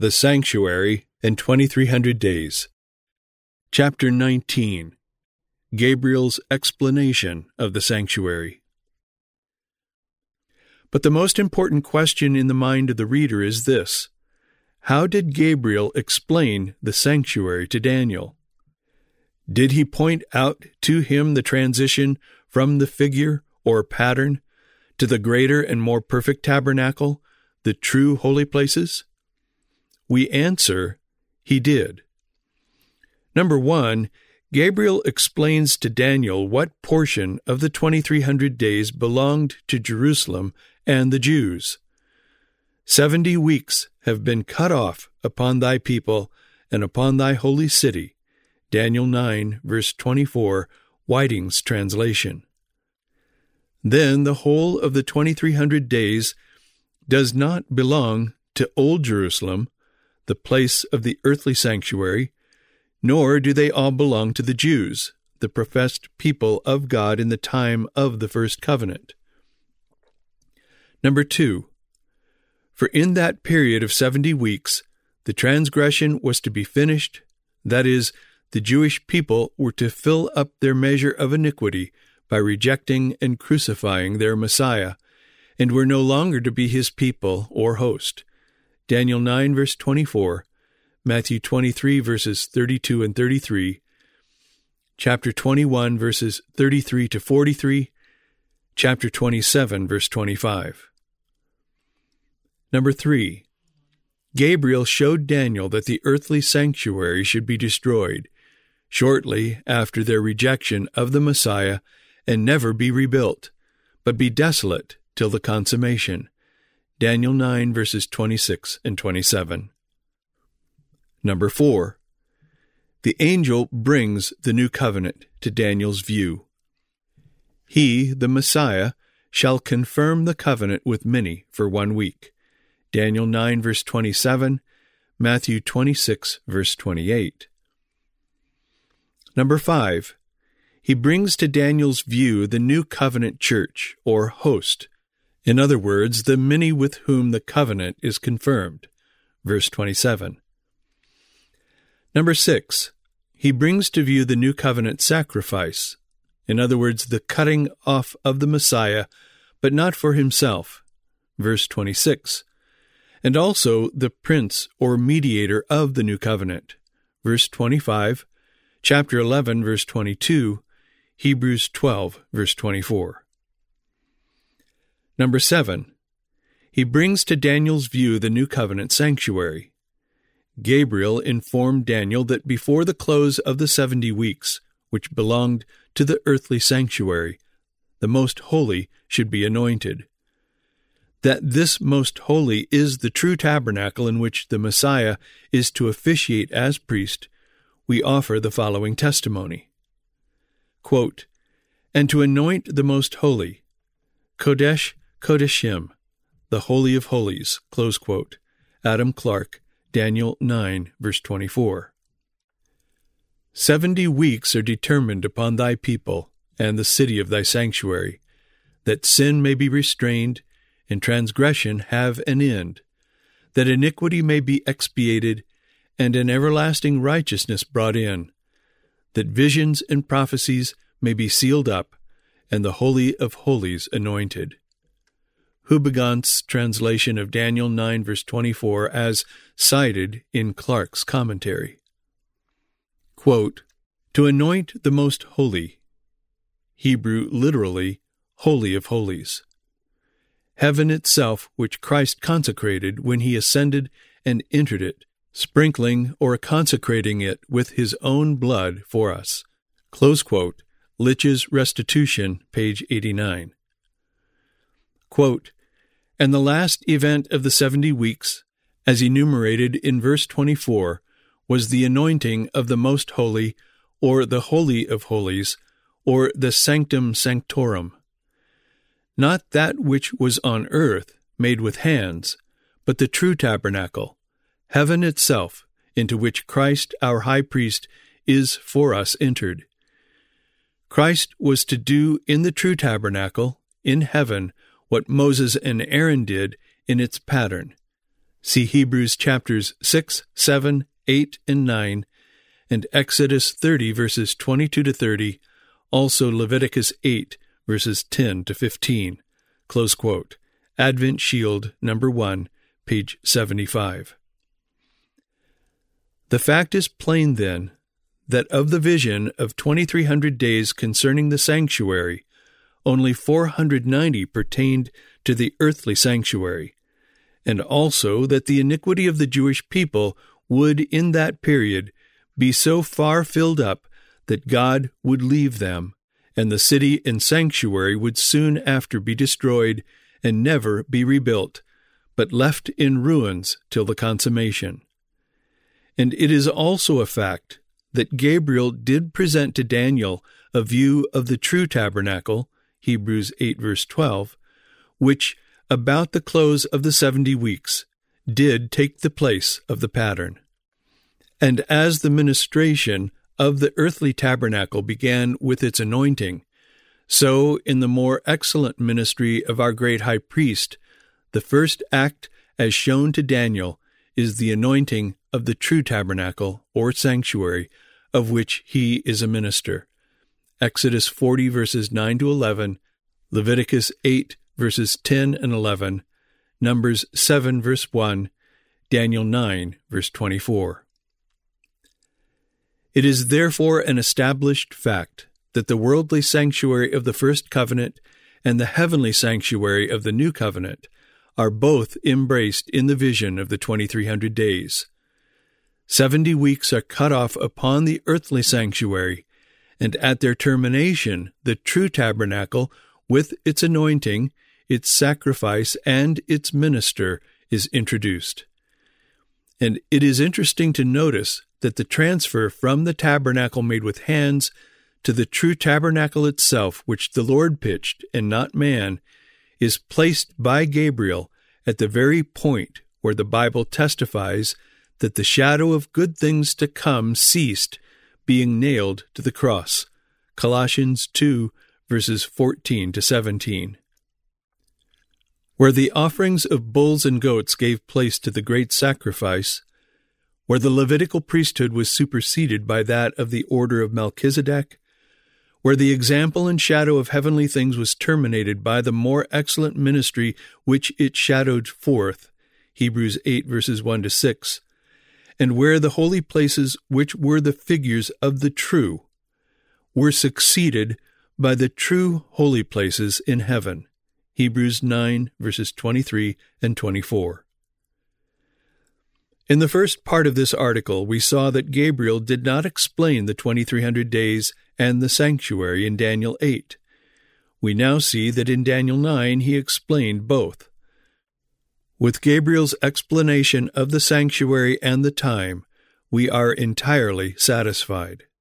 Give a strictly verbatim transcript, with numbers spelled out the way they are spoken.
The Sanctuary and twenty-three hundred Days. Chapter nineteen. Gabriel's Explanation of the Sanctuary. But the most important question in the mind of the reader is this: how did Gabriel explain the sanctuary to Daniel? Did he point out to him the transition from the figure or pattern to the greater and more perfect tabernacle, the true holy places? We answer, he did. Number one, Gabriel explains to Daniel what portion of the twenty-three hundred days belonged to Jerusalem and the Jews. Seventy weeks have been cut off upon thy people and upon thy holy city. Daniel nine, verse twenty-four, Whiting's translation. Then the whole of the twenty-three hundred days does not belong to Old Jerusalem, the place of the earthly sanctuary, nor do they all belong to the Jews, the professed people of God in the time of the first covenant. Number two, for in that period of seventy weeks, the transgression was to be finished, that is, the Jewish people were to fill up their measure of iniquity by rejecting and crucifying their Messiah, and were no longer to be his people or host. Daniel nine, verse twenty-four, Matthew twenty-three, verses thirty-two and thirty-three, chapter twenty-one, verses thirty-three to forty-three, chapter twenty-seven, verse twenty-five. Number three, Gabriel showed Daniel that the earthly sanctuary should be destroyed shortly after their rejection of the Messiah and never be rebuilt, but be desolate till the consummation. Daniel nine, verses twenty-six and twenty-seven. Number four, the angel brings the new covenant to Daniel's view. He, the Messiah, shall confirm the covenant with many for one week. Daniel nine, verse twenty-seven, Matthew twenty-six, verse twenty-eight. Number five, he brings to Daniel's view the new covenant church, or host. In other words, the many with whom the covenant is confirmed. Verse twenty-seven. Number six, he brings to view the new covenant sacrifice. In other words, the cutting off of the Messiah, but not for himself. Verse twenty-six. And also the prince or mediator of the new covenant. Verse twenty-five, chapter eleven, verse twenty-two, Hebrews twelve, verse twenty-four. Number seven, he brings to Daniel's view the new covenant sanctuary. Gabriel informed Daniel that before the close of the seventy weeks, which belonged to the earthly sanctuary, the most holy should be anointed. That this most holy is the true tabernacle in which the Messiah is to officiate as priest, we offer the following testimony. Quote, and to anoint the most holy, Kodesh Kodeshim, the Holy of Holies, close quote. Adam Clarke, Daniel nine, verse twenty-four. Seventy weeks are determined upon thy people and the city of thy sanctuary, that sin may be restrained and transgression have an end, that iniquity may be expiated and an everlasting righteousness brought in, that visions and prophecies may be sealed up, and the Holy of Holies anointed. Houbegont's translation of Daniel nine, verse twenty-four, as cited in Clarke's commentary. Quote, to anoint the most holy, Hebrew literally, Holy of Holies. Heaven itself, which Christ consecrated when he ascended and entered it, sprinkling or consecrating it with his own blood for us. Close quote. Litch's Restitution, page eighty-nine. Quote, and the last event of the seventy weeks, as enumerated in verse twenty-four, was the anointing of the most holy, or the Holy of Holies, or the Sanctum Sanctorum. Not that which was on earth, made with hands, but the true tabernacle, heaven itself, into which Christ our high priest is for us entered. Christ was to do in the true tabernacle, in heaven, what Moses and Aaron did in its pattern, See Hebrews chapters six, seven, eight, and nine, and Exodus thirty, verses twenty-two to thirty, also Leviticus eight, verses ten to fifteen. Close quote. Advent Shield, number one, page seventy-five. The fact is plain, then, that of the vision of twenty-three hundred days concerning the sanctuary, only four hundred ninety pertained to the earthly sanctuary, and also that the iniquity of the Jewish people would in that period be so far filled up that God would leave them, and the city and sanctuary would soon after be destroyed and never be rebuilt, but left in ruins till the consummation. And it is also a fact that Gabriel did present to Daniel a view of the true tabernacle, Hebrews eight, verse twelve, which, about the close of the seventy weeks, did take the place of the pattern. And as the ministration of the earthly tabernacle began with its anointing, so in the more excellent ministry of our great high priest, the first act, as shown to Daniel, is the anointing of the true tabernacle, or sanctuary, of which he is a minister. Exodus forty, verses nine to eleven, Leviticus eight, verses ten and eleven, Numbers seven, verse one, Daniel nine, verse twenty-four. It is therefore an established fact that the worldly sanctuary of the first covenant and the heavenly sanctuary of the new covenant are both embraced in the vision of the twenty-three hundred days. Seventy weeks are cut off upon the earthly sanctuary, and at their termination the true tabernacle, with its anointing, its sacrifice, and its minister, is introduced. And it is interesting to notice that the transfer from the tabernacle made with hands to the true tabernacle itself, which the Lord pitched, and not man, is placed by Gabriel at the very point where the Bible testifies that the shadow of good things to come ceased, being nailed to the cross. Colossians two, verses fourteen to seventeen. Where the offerings of bulls and goats gave place to the great sacrifice, where the Levitical priesthood was superseded by that of the order of Melchizedek, where the example and shadow of heavenly things was terminated by the more excellent ministry which it shadowed forth, Hebrews eight, verses one to six, and where the holy places, which were the figures of the true, were succeeded by the true holy places in heaven, Hebrews nine, verses twenty-three and twenty-four. In the first part of this article, we saw that Gabriel did not explain the twenty-three hundred days and the sanctuary in Daniel eight. We now see that in Daniel nine he explained both. With Gabriel's explanation of the sanctuary and the time, we are entirely satisfied.